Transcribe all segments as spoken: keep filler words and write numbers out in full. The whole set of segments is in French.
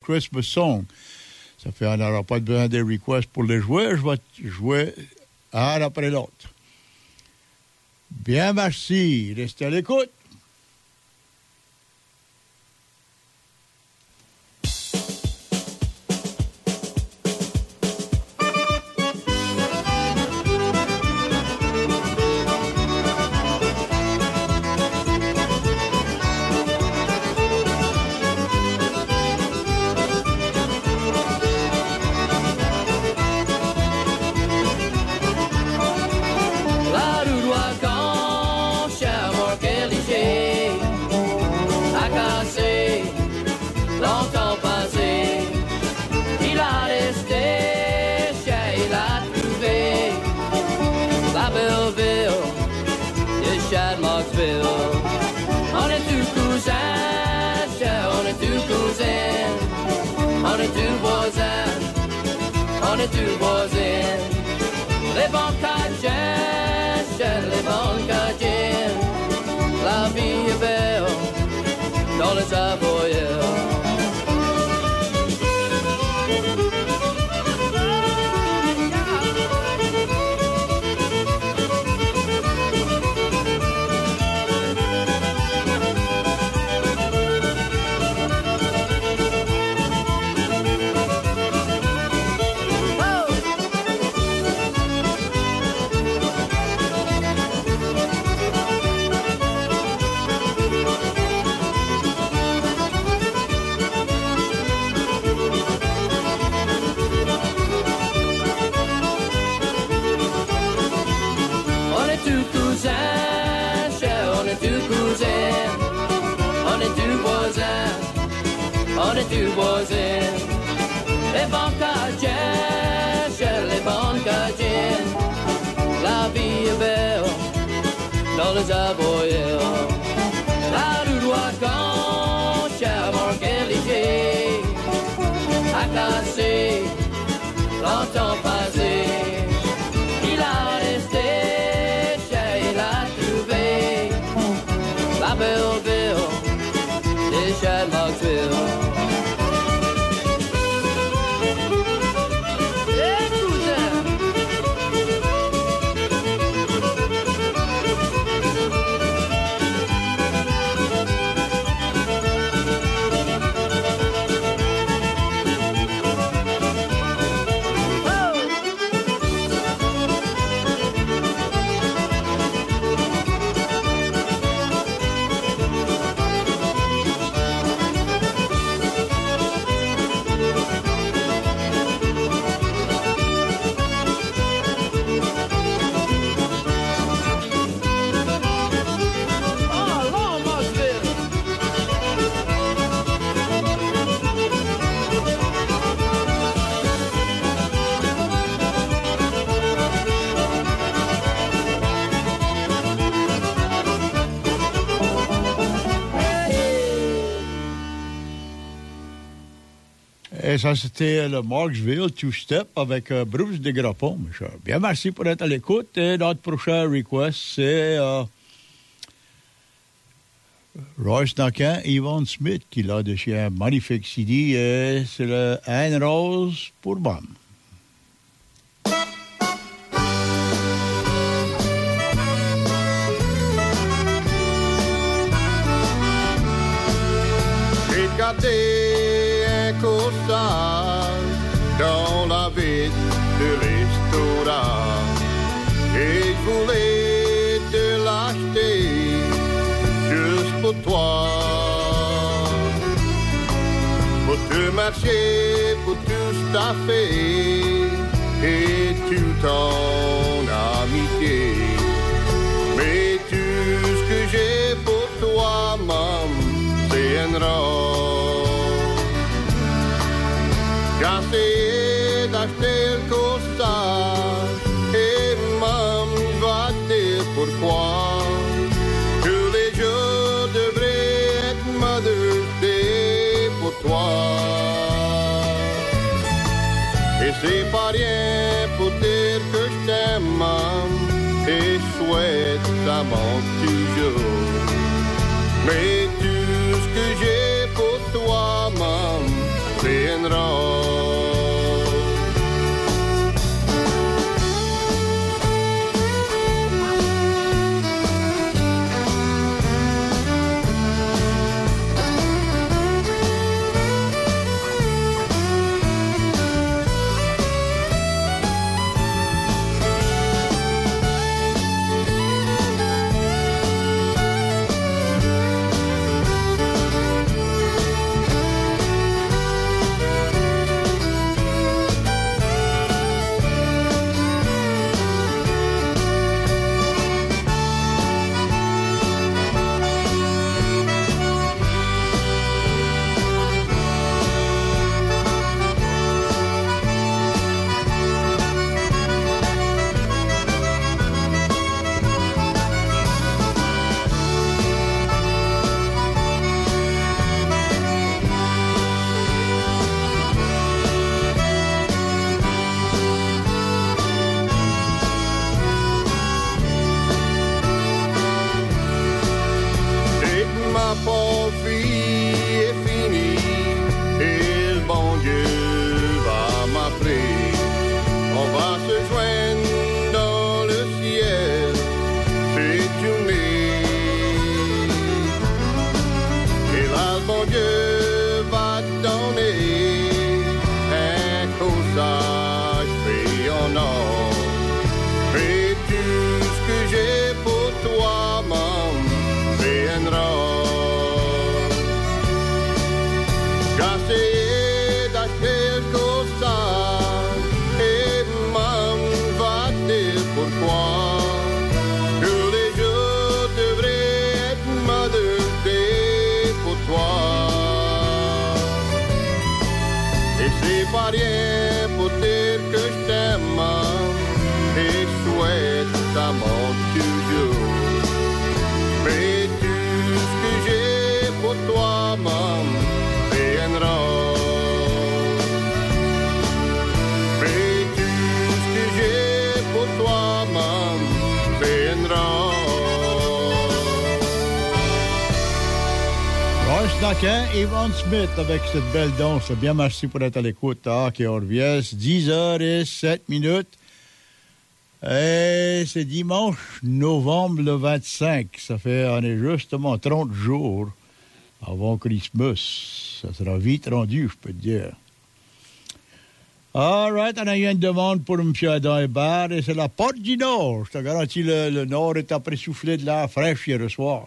Christmas Song. Ça fait qu'on n'aura pas besoin des requests pour les jouer. Je vais jouer un après l'autre. Bien, merci. Restez à l'écoute. On est deux voisins, les bons cajins, les bons cajins. La vie est belle dans les Savoyards. On est deux voisins, les bons cajins, chez les bons cajins. La vie est belle dans les Savoyards. La rue Roy-Con, cher Marc-Éligier, a cassé, longtemps passé. Il a resté, chez il a trouvé la belle ville de Charlottesville. Et ça, c'était le Marksville Two-Step avec euh, Bruce Desgrappons. Bien, merci pour être à l'écoute. Et notre prochain request, c'est euh, Royce Duncan, Yvonne Smith, qui l'a de chez un magnifique C D. Et c'est le Anne Rose pour Bam. J'ai gardé dans la ville de restaurant et je voulais te l'acheter juste pour toi, pour te marcher, pour tout staffer et tout ton amitié. Mais tout ce que j'ai pour toi, maman, c'est un rose. J'ai essayé d'acheter le costard et maman va dire pourquoi. Tous les jours devraient être Mother's Day pour toi. Et c'est pas rien pour dire que je t'aime, maman, et souhaite ça manque toujours. Mais tout ce que j'ai pour toi, maman, c'est viendra. Evan Smith avec cette belle danse. Bien, merci pour être à l'écoute. Ah, qui orviès. dix heures et sept minutes. Et c'est dimanche, novembre le vingt-cinq. Ça fait, on est justement trente jours avant Christmas. Ça sera vite rendu, je peux te dire. All right, on a eu une demande pour M. Adam Hébert et c'est la Porte du Nord. Je te garantis, le, le Nord est après soufflé de l'air fraîche hier soir.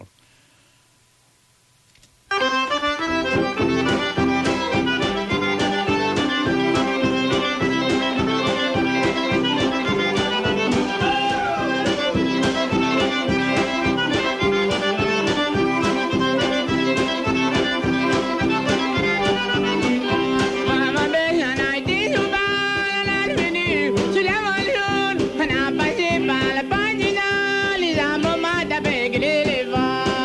Les amours m'ont tapé, les vents.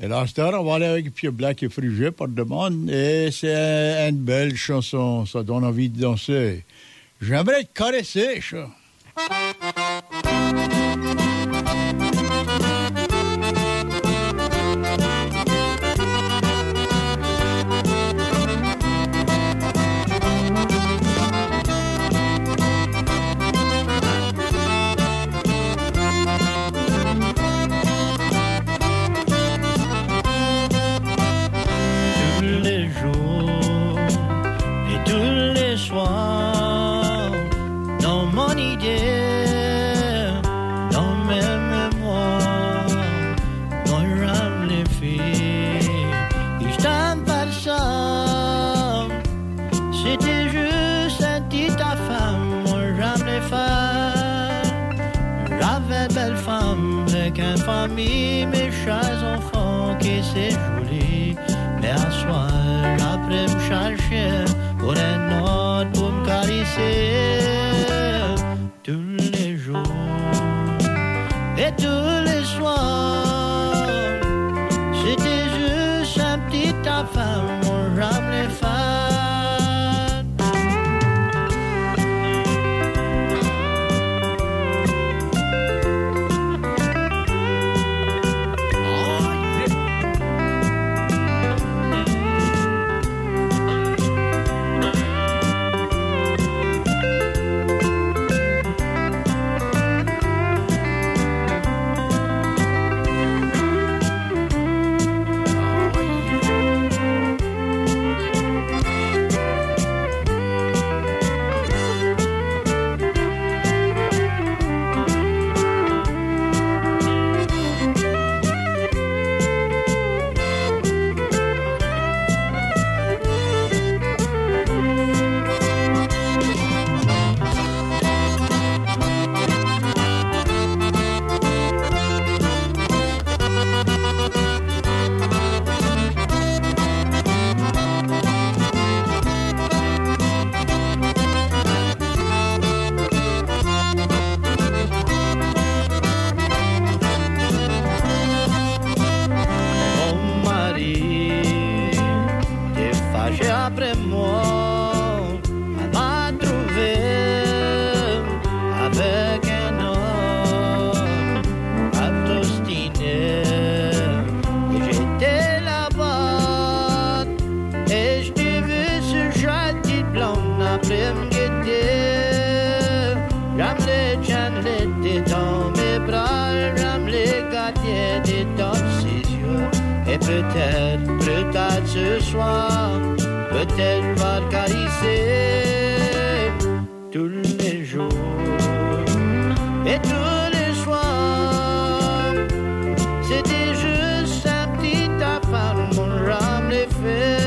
Et là, cette heure, on va aller avec Pierre Black et Frugé par demande. Et c'est une belle chanson. Ça donne envie de danser. J'aimerais te caresser, ça. Famille, mes chers enfants, que c'est joli. Mais un soir, après me chercher pour un autre pour me caresser tous les jours et tous les soirs. C'était juste un petit affaire, mon rame les femmes. Peut-être, peut-être ce soir, peut-être va le caresser tous les jours et tous les soirs. C'était juste un petit affaire, mon rame les fait.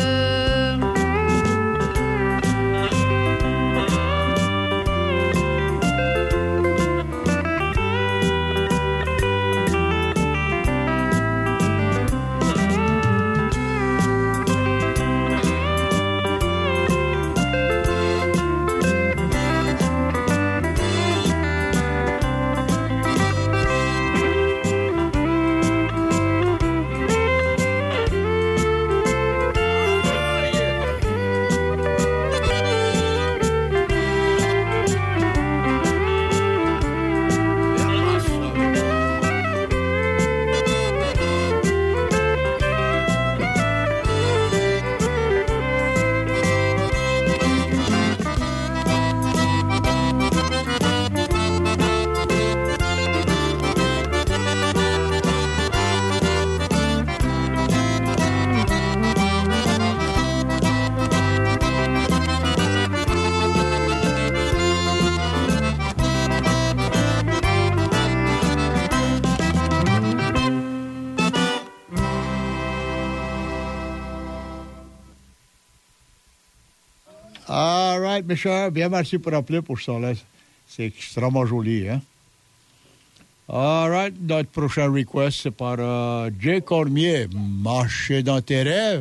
All right, mes chers, bien merci pour appeler pour ça là. C'est extrêmement joli, hein? All right, notre prochain request, c'est par uh, Jay Cormier, Marcher dans tes rêves.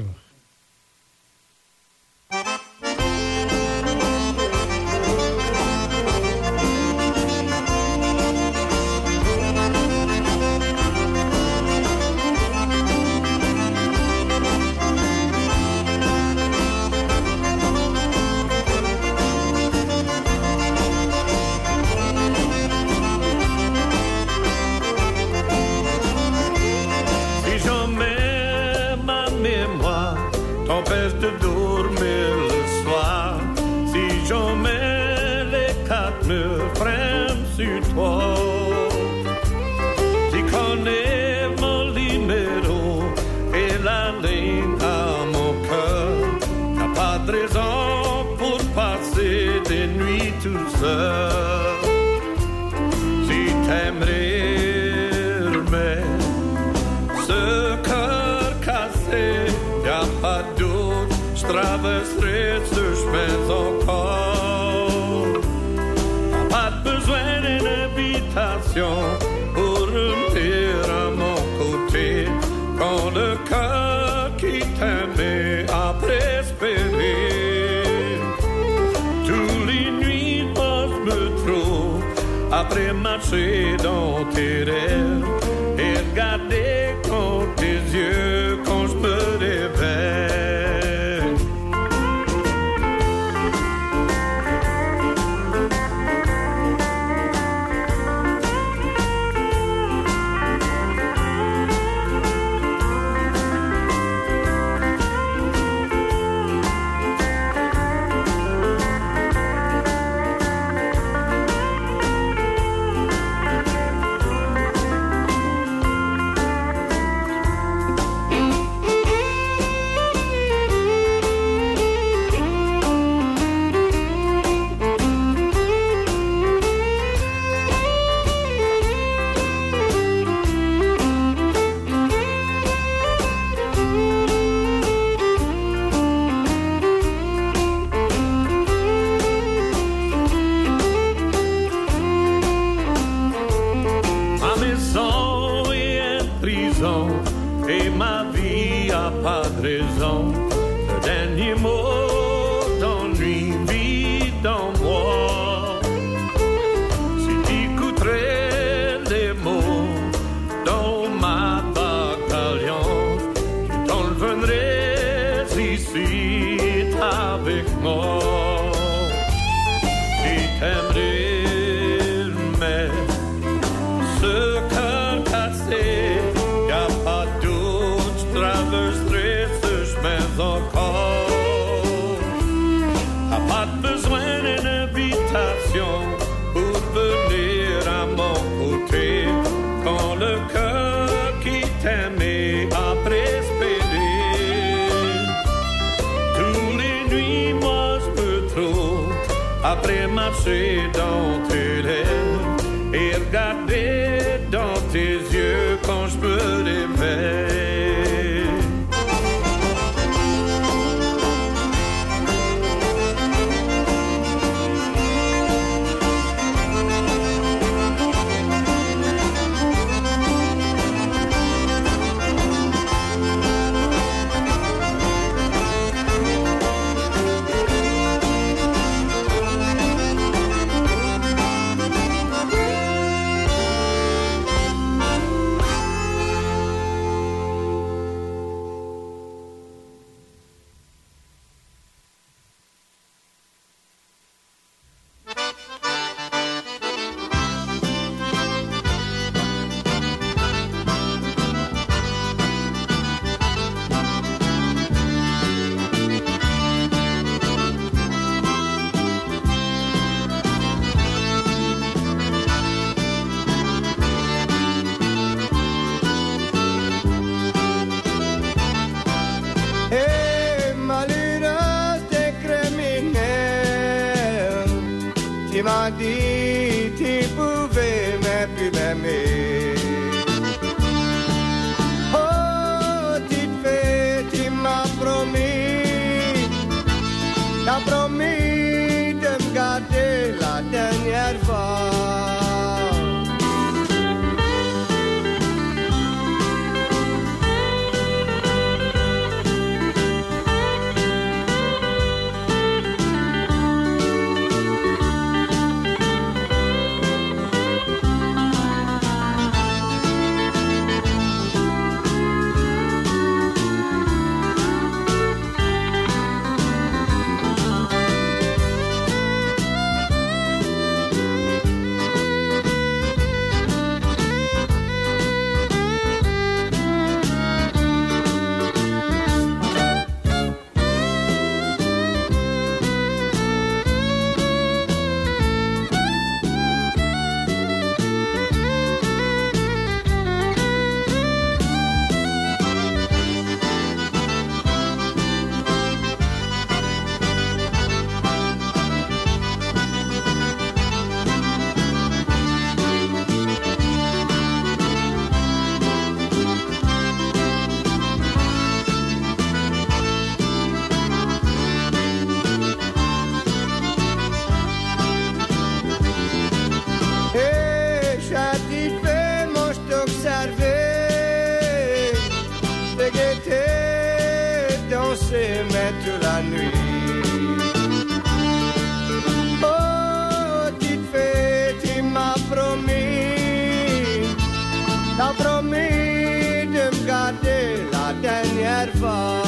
de dormir le soir. Si jamais les quatre murs freinent sur toi, tu connais mon numéro et la ligne à mon cœur. T'as pas de raison pour passer des nuits tout seul. Si t'aimerais remettre ce cœur cassé, y'a pas d'autre, j'traverserai ce chemin encore. T'as pas besoin d'une invitation pour revenir à mon côté, quand le cœur qui t'aimait après espérer. Tous les nuits moi je me trouve après marcher dans tes rêves et regarder dans tes yeux quand je me réveille. Et ma vie a pas de raison. Le dernier mot d'ennui vit en moi. Si tu écouterais les mots dans ma bataillon, tu t'enlèverais ici avec moi. Si t'aimerais, mais ce cœur cassé, y'a pas d'autre, traverserai ce chemin encore. T'as pas besoin d'une invitation pour venir à mon côté, quand le cœur qui t'aimait après espérer. Tous les nuits moi je me trouve après marcher dans tes lèvres et regarder dans tes yeux quand je me réveille. Tu m'as dit tu pouvais même plus m'aimer. Oh, tu te fais, tu m'as promis, t'as promis de me garder la dernière fois. toute la nuit. Oh, petite fée, tu m'as promis, t'as promis de me garder la dernière fois.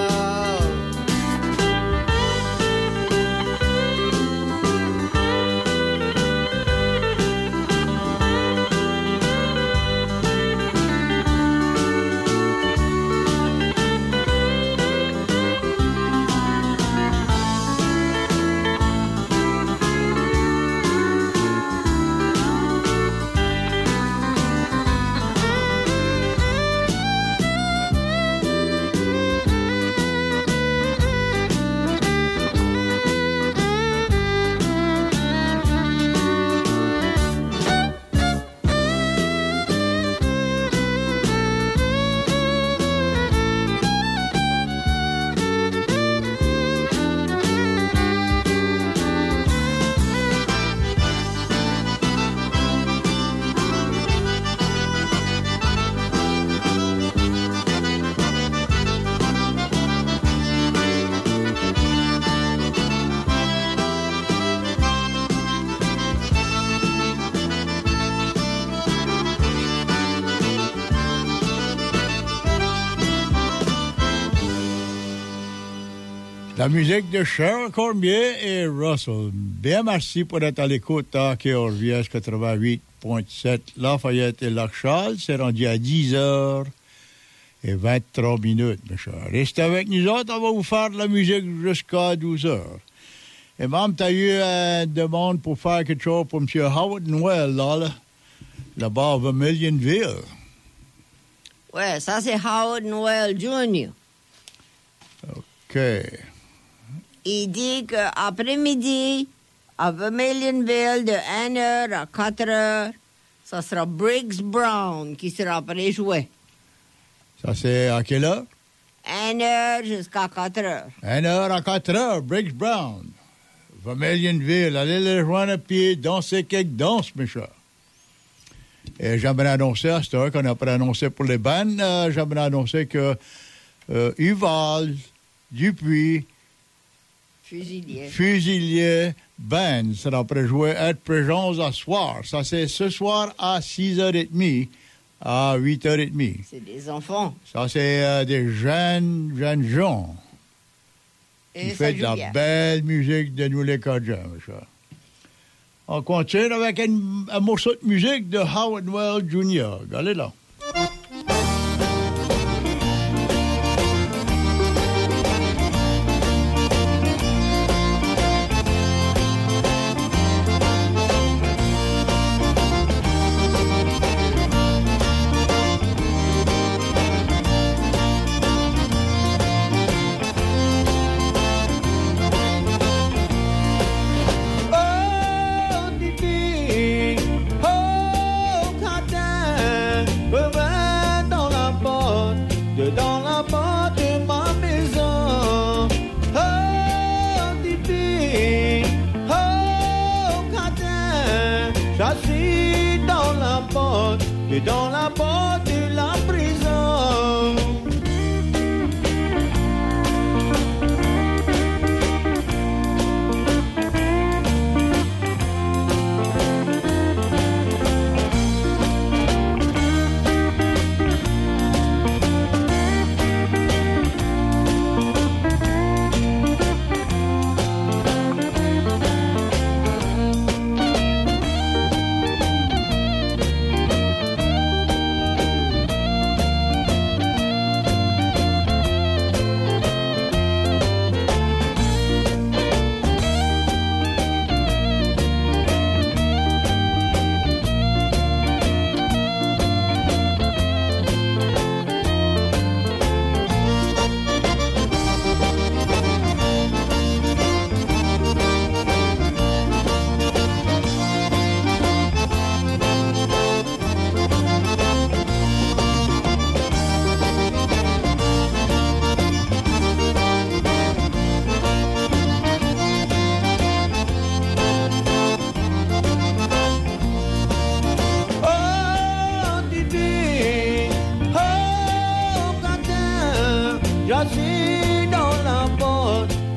La musique de Charles Cormier et Russell. Bien merci pour être à l'écoute à K R V S quatre-vingt-huit point sept Lafayette et Lac-Charles. C'est rendu à dix heures vingt-trois minutes, mes chers. Restez avec nous autres, on va vous faire de la musique jusqu'à douze heures. Et même, tu as eu une demande pour faire quelque chose pour M. Howard Noël, là, là, là-bas à Vermilionville. Ouais, ça c'est Howard Noël junior OK. Il dit qu'après-midi, à Vermilionville, de une heure à quatre heures, ça sera Briggs Brown qui sera prêt jouer. Ça, c'est à quelle heure? une heure jusqu'à quatre heures. une heure à quatre heures, Briggs Brown. Vermilionville, allez les rejoindre à pied, danser quelques danses, mes chers. Et j'aimerais annoncer à cette heure qu'on a pas annoncé pour les bandes, euh, j'aimerais annoncer que euh, Uval, Dupuis, Fusilier. Fusilier, band sera prêt jouer, être présent à soir. Ça, c'est ce soir à six heures trente, à huit heures trente. C'est des enfants. Ça, c'est euh, des jeunes, jeunes gens. Et qui fait de la bien. belle musique de nous les Cajuns, mes chers. On continue avec un, un morceau de musique de Howard Noël junior Allez là. Dans la porte de la prison.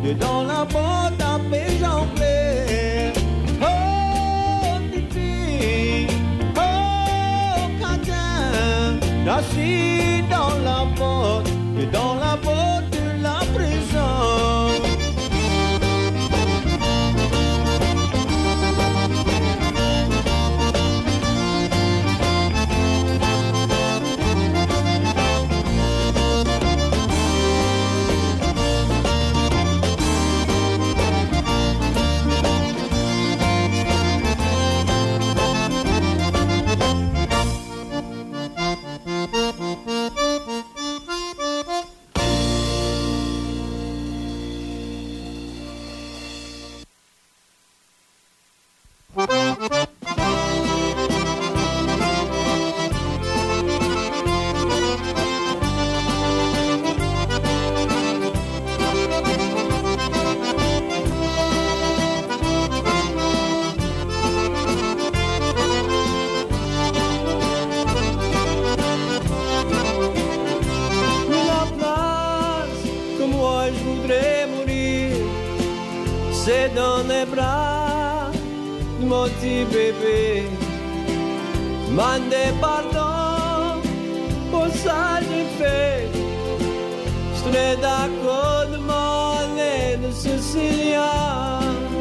dedans la porte à péjambler. Oh, petite fille, oh, catin, assis dans la porte, dedans la porte de la prison. C'est dans les bras de mon petit bébé. Mandez pardon pour ça j'ai fait. Je serais d'accord de m'en aller de Sicilia.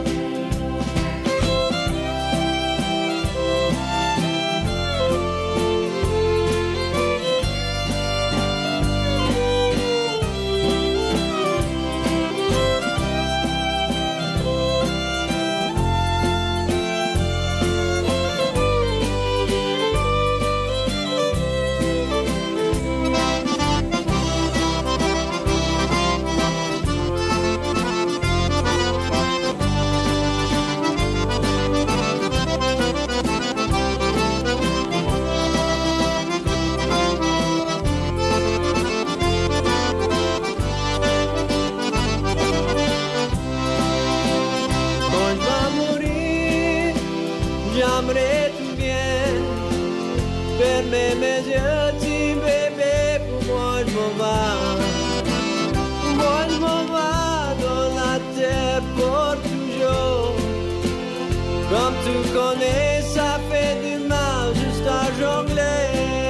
J'aimerais tout bien fermer mes yeux, petit bébé, pour moi je m'en vais. Moi je m'en vais dans la terre pour toujours. Comme tu connais, ça fait du mal juste à jongler.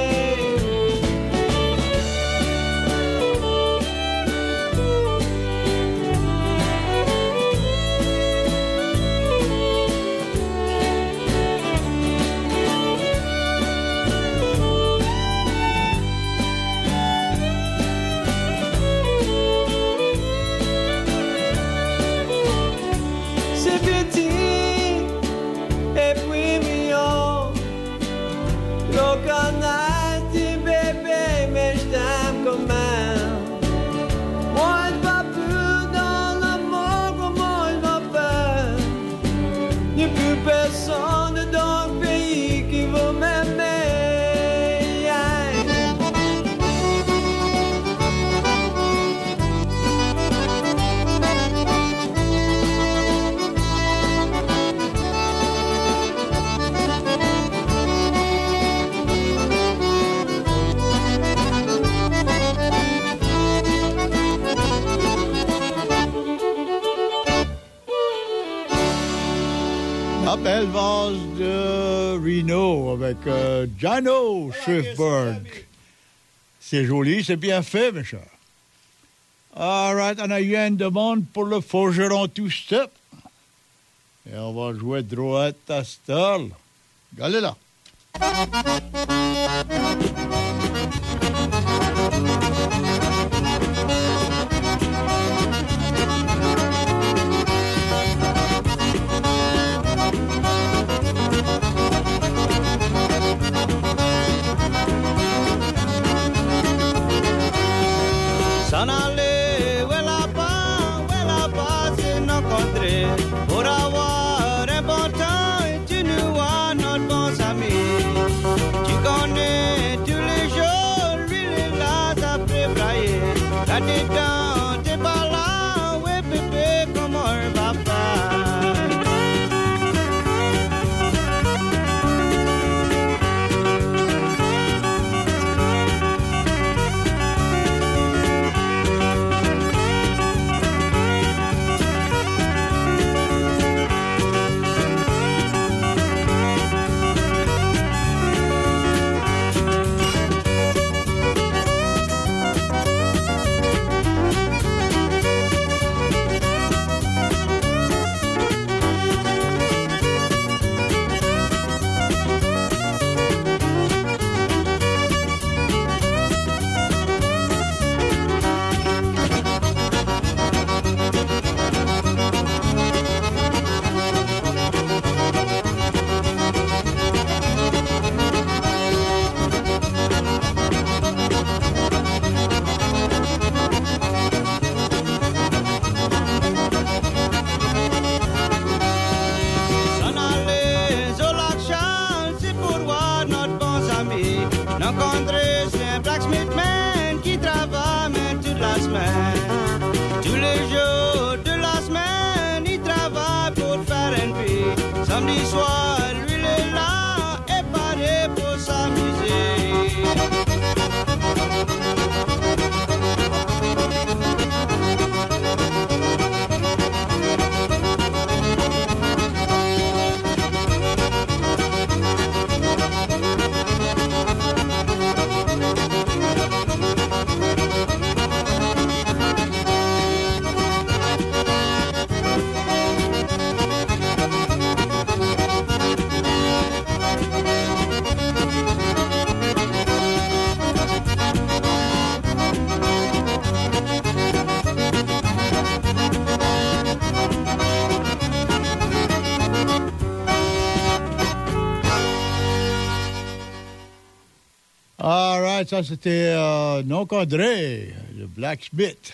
Personne dans le pays qui veut m'aimer. Yeah. La belle valse de Reno avec euh, Jano Swiftberg. C'est joli, c'est bien fait, mes chers. All right, on a eu une demande pour le forgeron two-step. Et on va jouer droite à Stall. Regardez là. S'en aller, où là-bas, où là-bas, c'est nos contrées. Pour avoir un bon temps, et tu nous vois notre bon ami. Tu connais tous les jours, lui, il est là, ça prébrailler. Là-dedans, t'es pas là, ouais, bébé, comment on va faire? right, ça c'était euh, Noc André, le Blacksmith.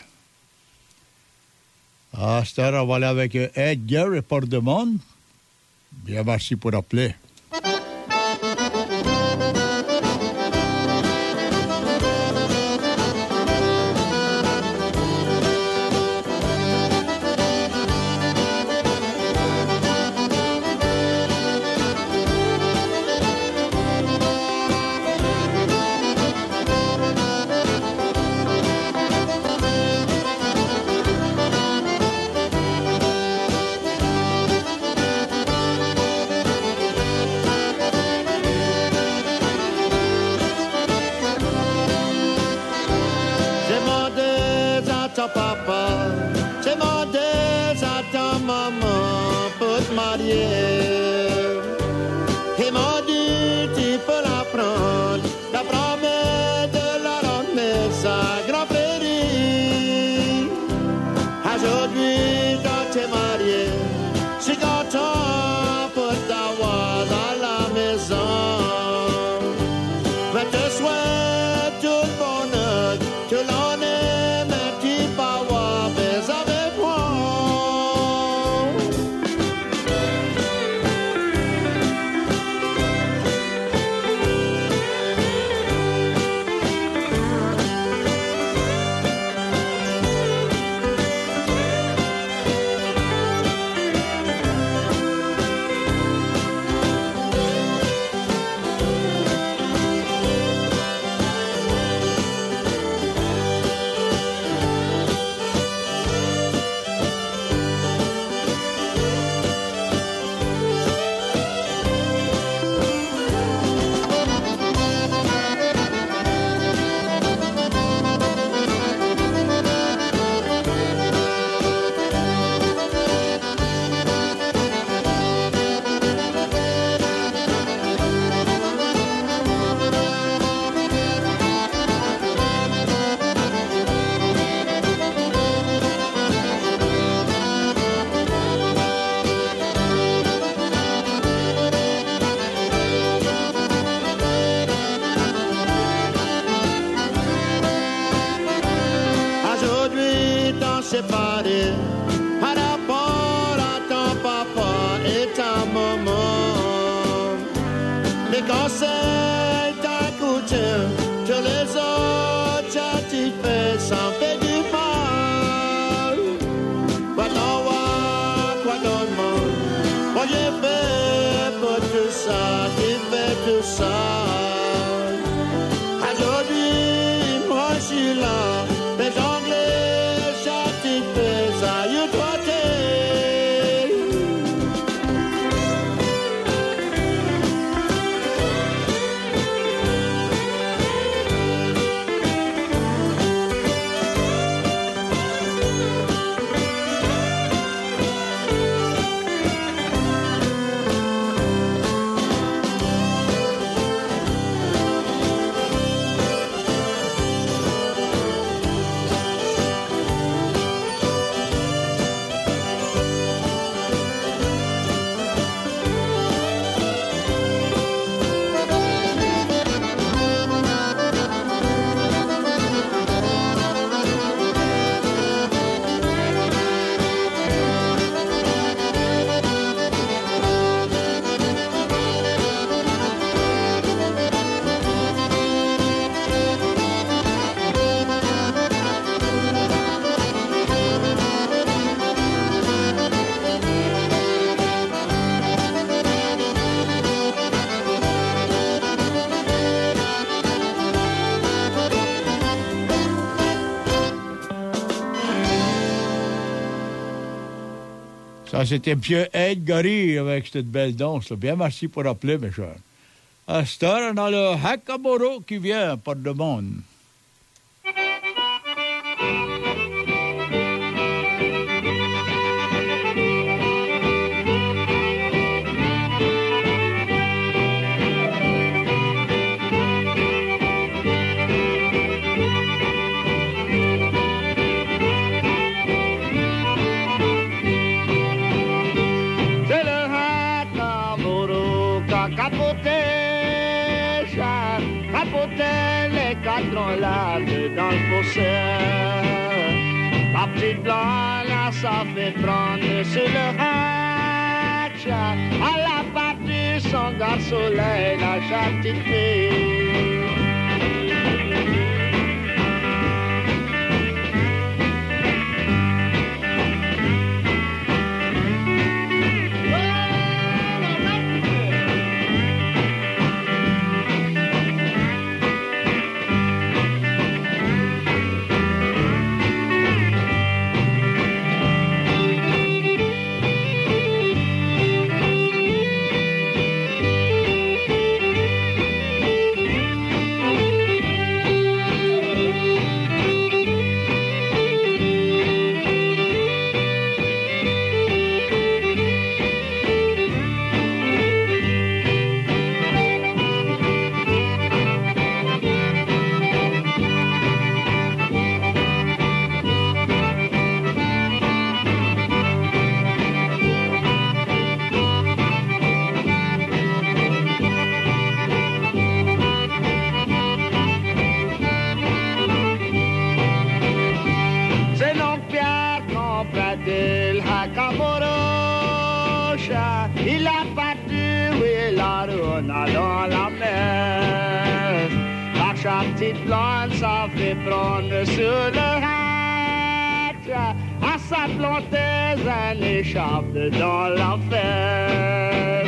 Ah, cette heure, on va aller avec euh, Edgar et Port-de-Monde. Bien, merci pour appeler. séparés par rapport à ton papa et ta maman. Les conseils, ta coutume, tous les autres, tu fais sans fait du mal. Quoi t'en vois, quoi t'en demande, moi j'ai fait pour tout ça, tu fais tout ça. Aujourd'hui, moi je suis là, les Anglais, châtient ça, you dois Ça, c'était M. Ed Gary avec cette belle danse. Là. Bien, merci pour appeler, mes chers. À cette heure, on a le Hakamoro qui vient par le monde. cadran lave dans le fossé. La petite blonde, là, ça fait prendre sur le hatch. À la partie, son gars soleil, la petite fille. Il a parti, oui, la runa dans la mer. La petite blonde, ça fait prendre sur le hatch. À sa planteuse, elle échappe dans la fête.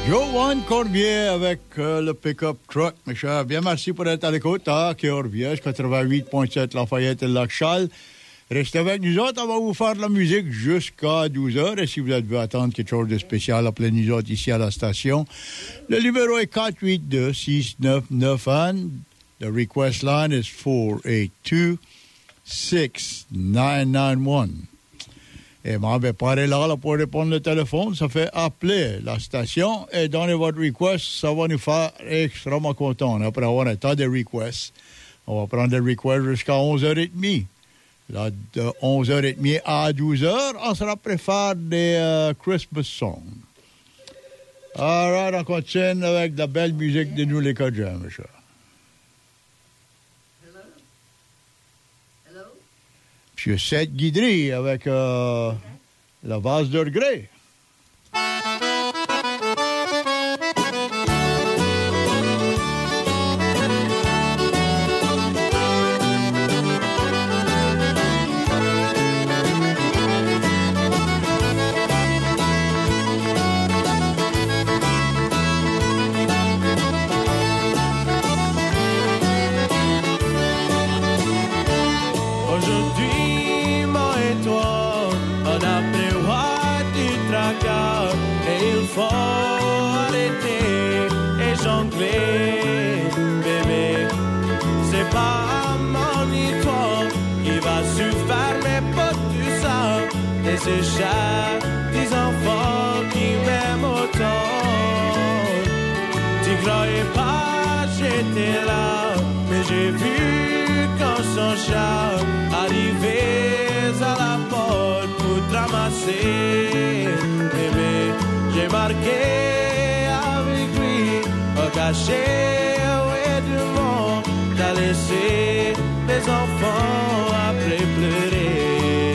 Joanne Cormier avec euh, le pick-up truck, mes chers. Bien, merci pour être à l'écoute à Cœur Vierge, quatre-vingt-huit point sept Lafayette et Lac-Châle. Restez avec nous autres, on va vous faire de la musique jusqu'à douze heures. Et si vous devez attendre quelque chose de spécial, appelez nous autres ici à la station. Le numéro est quatre huit deux, six neuf neuf un. The request line is four eight two, six nine nine one. Et moi, je vais parler là, là pour répondre le téléphone. Ça fait appeler la station et donner votre request. Ça va nous faire extrêmement contents. Après avoir un tas de requests, on va prendre des requests jusqu'à onze heures trente. Là, de onze heures trente à douze heures, on sera prêt à faire des uh, Christmas songs. All right, on continue avec de la belle musique de nous, les Cajuns, monsieur. Monsieur Seth Guidry avec euh, la vase de regret. C'est chaque des enfants qui m'aiment autant. Tu croyais pas, j'étais là, mais j'ai vu quand son chat arrivait à la porte pour te ramasser. Bébé, j'ai marqué avec lui, au cachet, ouais, du monde. T'as laissé les enfants après pleurer.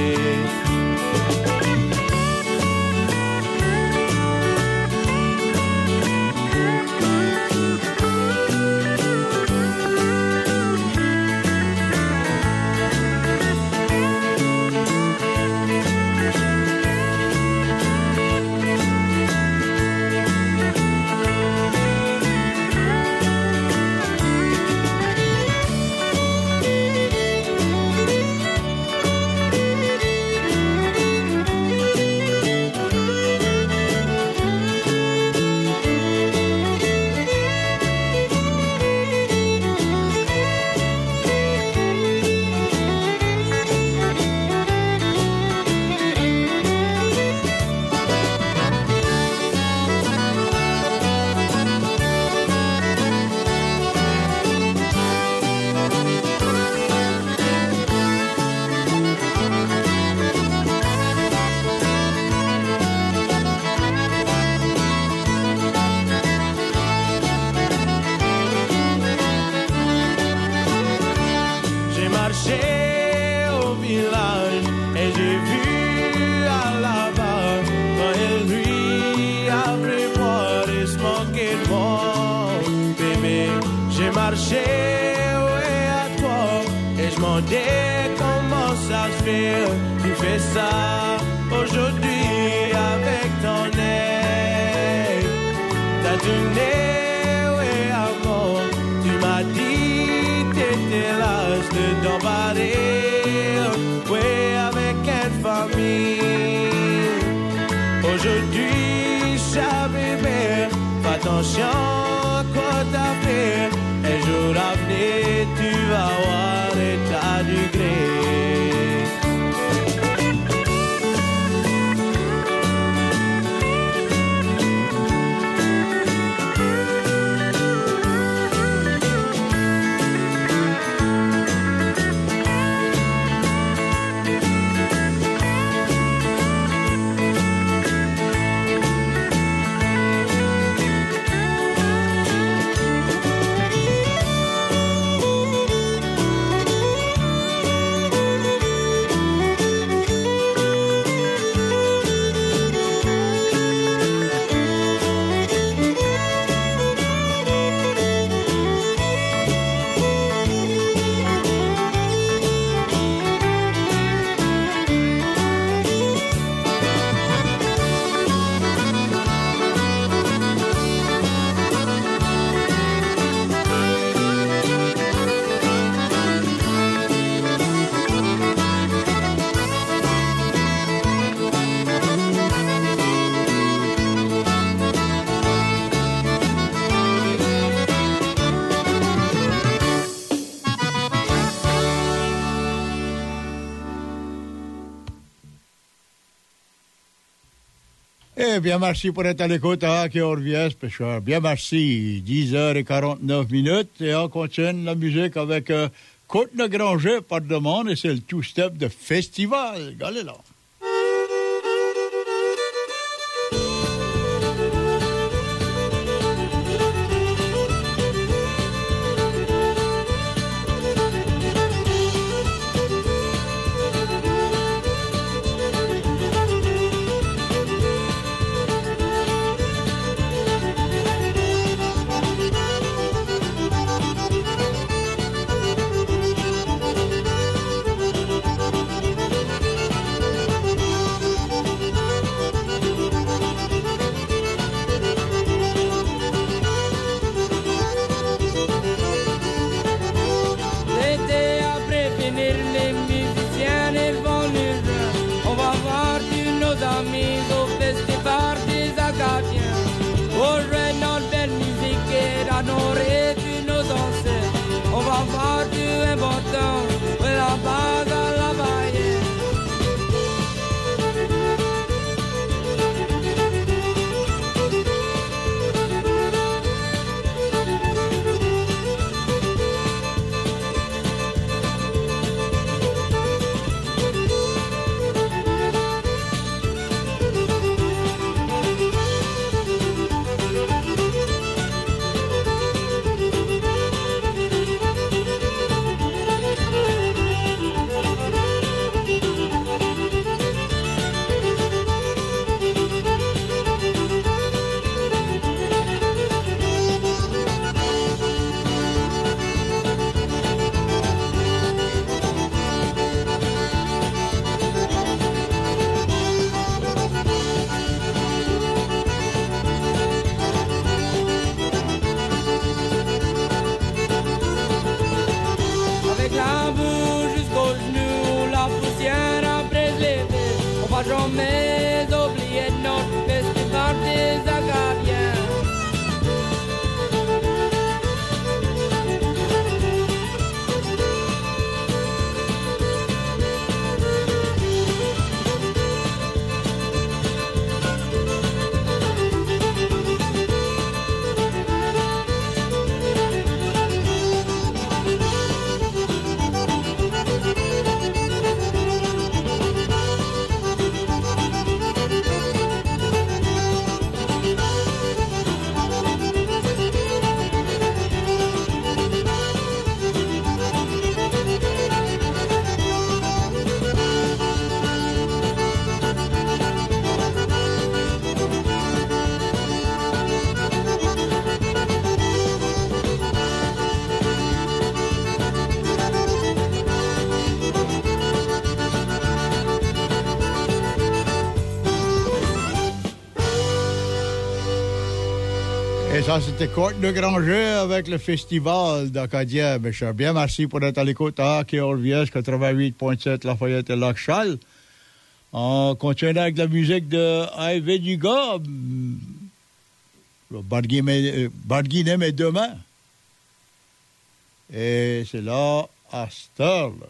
Comment ça se fait, tu fais ça aujourd'hui avec ton nez. T'as du nez, ouais, avant, tu m'as dit t'étais l'âge de t'en parler, ouais, avec une famille. Aujourd'hui, chat bébé, fais attention quoi t'as fait. Un jour à venir, tu vas voir l'état du gré. OK, bien merci pour être à l'écoute à Hockey Orviès, pêcheur. Bien merci. dix heures quarante-neuf minutes. Et on continue la musique avec euh, Côte-de-Granger par demande et c'est le two-step de Festival. Allez là. Et ça, c'était Côte-de-Granger avec le festival d'Acadien. Mes chers, bien merci pour être à l'écoute à Hockey Orviès, quatre-vingt-huit virgule sept Lafayette et Lac-Châle. On continue avec la musique de Ivy Dugas. Barguinem est demain. Et c'est là, à cette heure-là.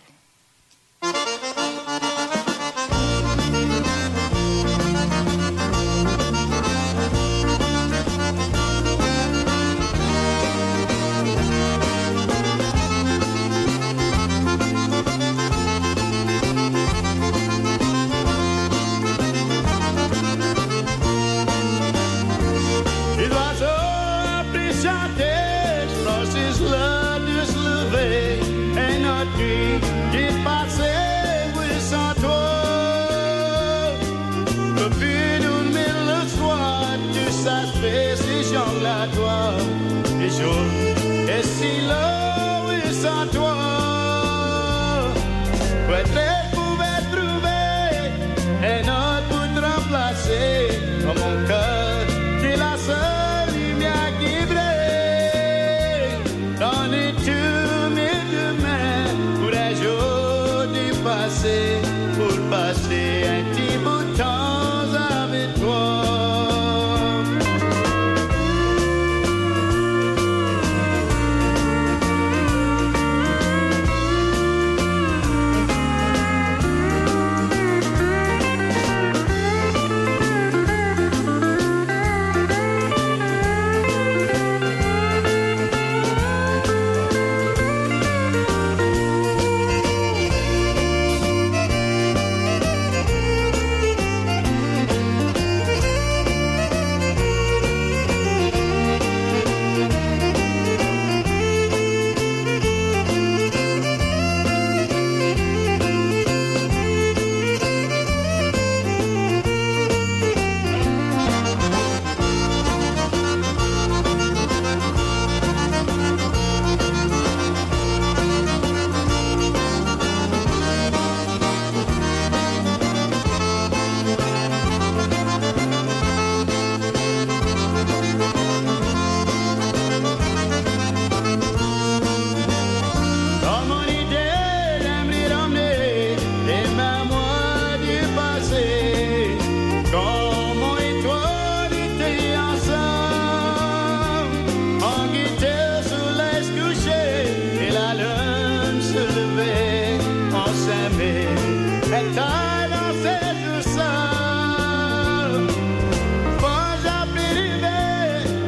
Et si l'eau est sans toi, peut-être pouvait trouver un autre pour te remplacer. Dans mon cœur, tu es la seule lumière qui brille. Donnez tous mes demain pour un jour du passé, pour passer un petit bout de temps avec toi.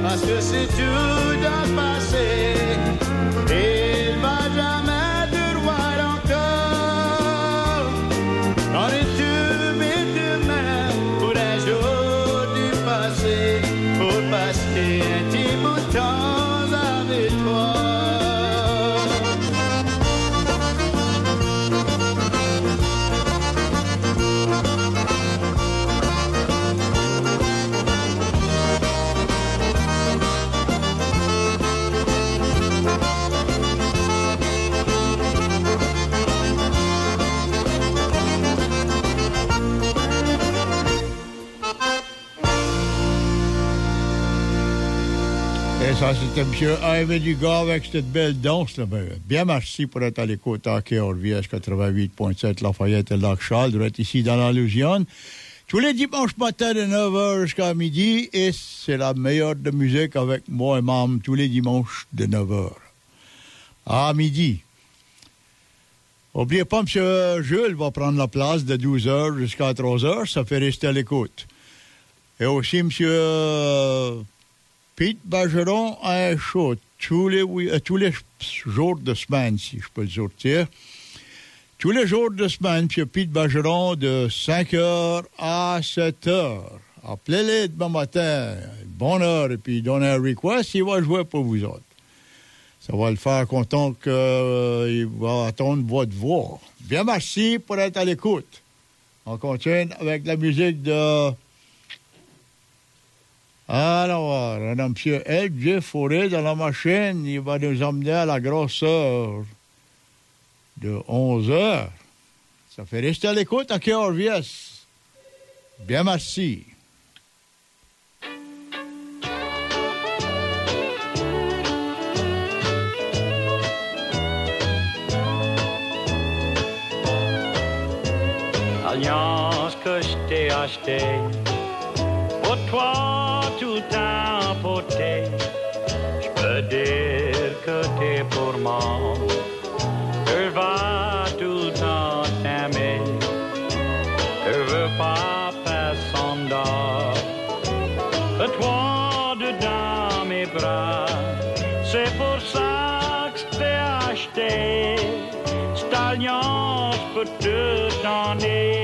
parce que c'est tout dans le passé. Il va jamais de droit encore. On est tout vite demain pour un jour du passé, pour passer un petit bout de temps avec toi. Et ça, c'était M. Ivy Dugas avec cette belle danse. Là. Bien merci pour être à l'écoute à K R V S quatre-vingt-huit point sept Lafayette et Lac-Charles, vous êtes ici dans la Louisiane. Tous les dimanches matins de neuf heures jusqu'à midi, et c'est la meilleure de musique avec moi et Mam tous les dimanches de neuf heures à midi. N'oubliez pas, M. Jules va prendre la place de douze heures jusqu'à trois heures, ça fait rester à l'écoute. Et aussi, M. Pete Bergeron a un show tous les, euh, tous les jours de semaine, si je peux le sortir. Tous les jours de semaine, M. Pete Bergeron, de cinq heures à sept heures. Appelez-les demain matin, bonne heure, et puis donnez un request, il va jouer pour vous autres. Ça va le faire content qu'il euh, va attendre votre voix. Bien merci pour être à l'écoute. On continue avec la musique de... Alors, on a M. L J Forêt dans la machine. Il va nous emmener à la grosse heure de onze heures. Ça fait rester à l'écoute à K R V S. Bien merci. Alliance que je t'ai achetée pour toi tout emporté. Je peux dire que t'es pour moi. Je vais tout le temps t'aimer. Je veux pas personne d'autre que toi dedans mes bras. C'est pour ça que je t'ai acheté. Cette alliance peut te donner.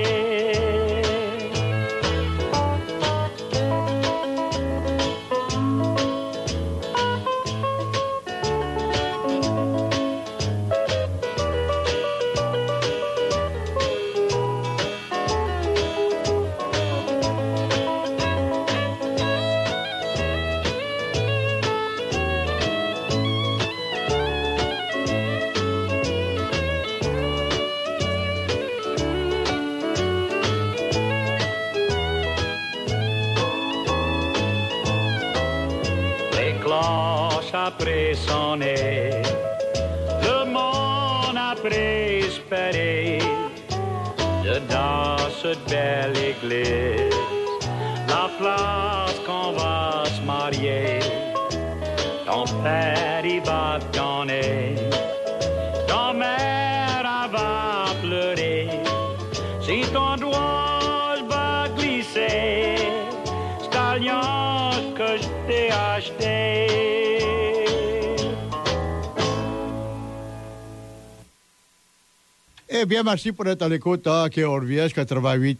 Après sonner, le monde après espéré, dans cette belle église, la place qu'on va se marier, ton père y va te donner, ton mère elle va pleurer, si ton doigt va glisser, cette alliance que je t'ai achetée. Eh bien, merci pour être à l'écoute à K R V S quatre-vingt-huit